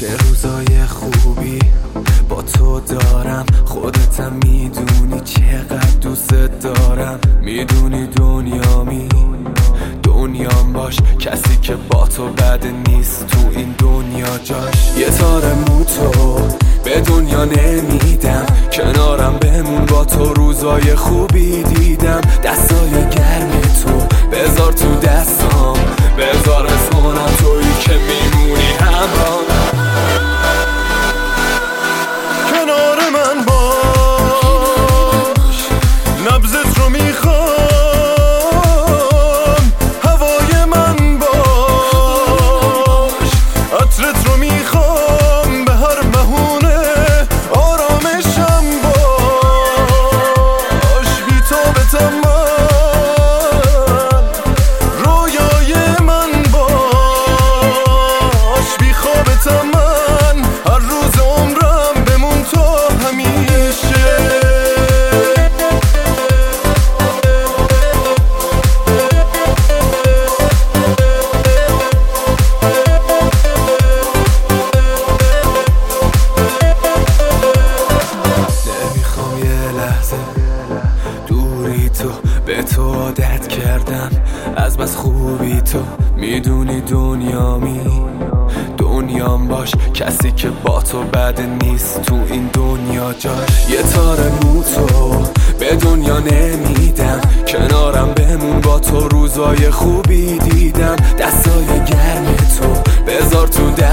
چه روزای خوبی با تو دارم، خودتم میدونی چقدر دوست دارم. میدونی دنیام باش، کسی که با تو بد نیست تو این دنیا جاش. یه تار مو تو به دنیا نمیدم، کنارم بمون با تو روزای خوبی دیدم. دستای گرم تو بذار تو دستام، بذار اسمونم تویی که میمونی همراه. کنار من باش، نبضت رو میخوام، هوای من باش، عطرت رو میخوام، به هر بهونه آرامشم باش. بی تو به تمام رویای من باش، بی خوابت من هر روز عمرم بمون تو همیشه. نمیخوام یه لحظه دوری تو، به تو عادت کردم از بس خوبی تو. میدونی دنیام باش، کسی که با تو بد نیست تو این دنیا جاش. یه تار مو تو به دنیا نمیدم، کنارم بمون با تو روزای خوبی دیدم. دستای گرم تو بذار تو